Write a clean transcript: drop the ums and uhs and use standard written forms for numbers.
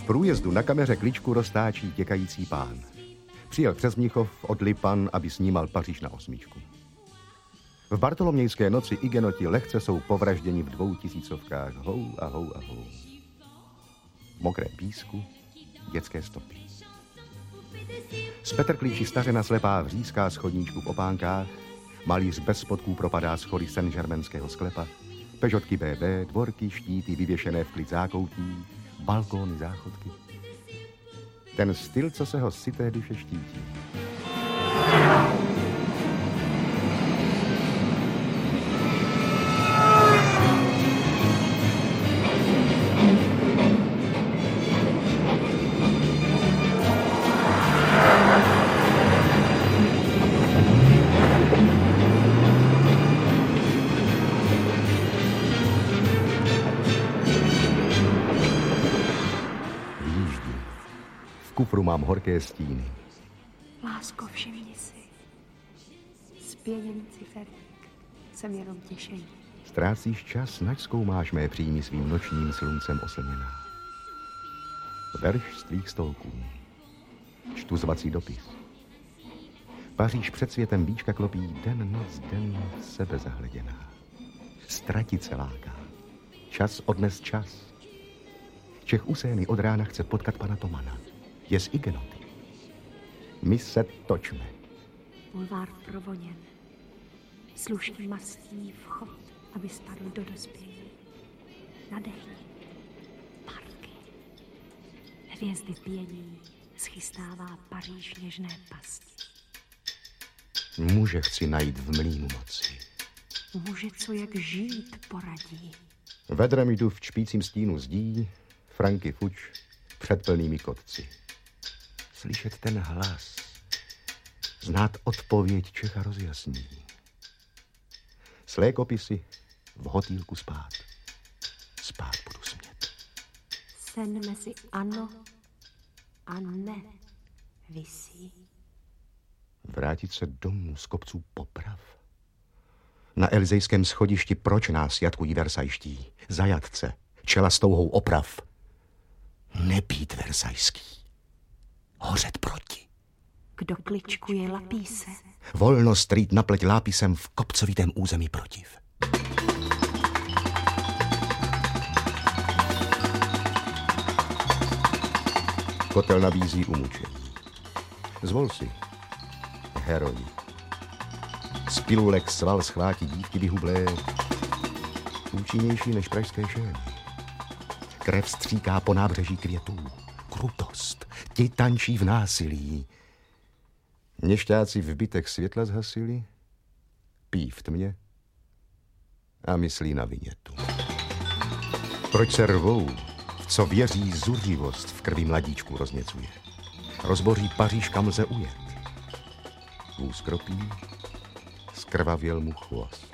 průjezdu na kameře kličku roztáčí těkající pán. Přijel přes Mnichov od Lipan, aby snímal Paříž na 8. V bartolomějské noci igenoti lehce jsou povražděni v 2000. Hou a hou a hou. V mokrém písku dětské stopy. Z Petrklíči stařena slepá vřízká schodníčku v opánkách, malíř bez spodků propadá schody Saint-Germainského sklepa, pežotky BB, dvorky, štíty vyvěšené v klid zákoutí, balkóny, záchodky. Ten styl, co se ho syté duše štítí. V kufru mám horké stíny. Lásko, všimni si. Spěněný ciferník. Jsem jenom těšení. Ztrácíš čas, nač zkoumáš mé příjmy svým nočním sluncem oslněná. Verš z tvých stolků. Čtu zvací dopis. Paříž před světem víčka klopí den, noc, den, v sebe zahleděná. Ztratit se láká. Čas odnes čas. Čech u Sény od rána chce potkat pana Tomana. Je z igenoty. My se točme. Bulvár provoněn. Slušný mastí vchod, aby spadl do dospění. Nadechni. Parky. Hvězdy pění. Schystává Paříž něžné pasti. Muže chci najít v mlýnu moci. Muže, co jak žít poradí. Vedrem jdu v čpícím stínu zdí, Franky fuč před plnými kotci. Slyšet ten hlas, znát odpověď Čecha rozjasní. Slékopisy v hotýlku spát. Spát budu smět. Sen mezi ano a ne visí. Vrátit se domů z kopců poprav. Na Elizejském schodišti proč nás jatkují versajští? Zajatce, čela s touhou oprav. Nebýt versajský. Hořet proti. Kdo kličkuje lapíse? Volnost rýt na pleť lápisem v kopcovitém území protiv. Kotel nabízí umučení. Zvol si, heroji. Z pilulek sval schvátí dívky vyhublé, účinnější než pražské ženy. Krev stříká po nábřeží květů. Krutost, ti tančí v násilí. Měšťáci v bytech světla zhasili, pí v tmě a myslí na vinětu. Proč se rvou, co věří zuřivost v krvi mladíčku rozněcuje? Rozboří Paříž, kam lze ujet. Vůz kropí, zkrvavěl mu chvost.